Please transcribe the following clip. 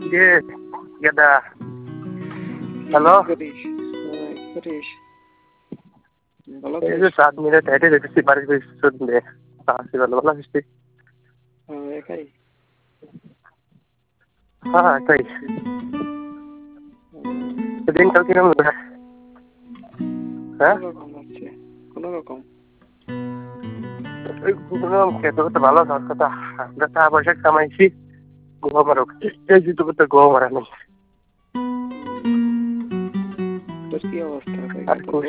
যে গেদা হ্যালো করিস করিস ভালো এই যে 7 মিনিট হেঁটে যেতেছি বাড়ির পিছনে আসছি ভালো ভালো আসছি একাই হ্যাঁ তাই দিনকাল কিরকম হ্যাঁ কোনোরকম হচ্ছে কোনোরকম খেতে করতে ভালো সব কথা আমরা টাকা পয়সা কামাইছি ঘুমাবার এই জিতু করতে ঘুমাবার নেই তোর কি অবস্থা আর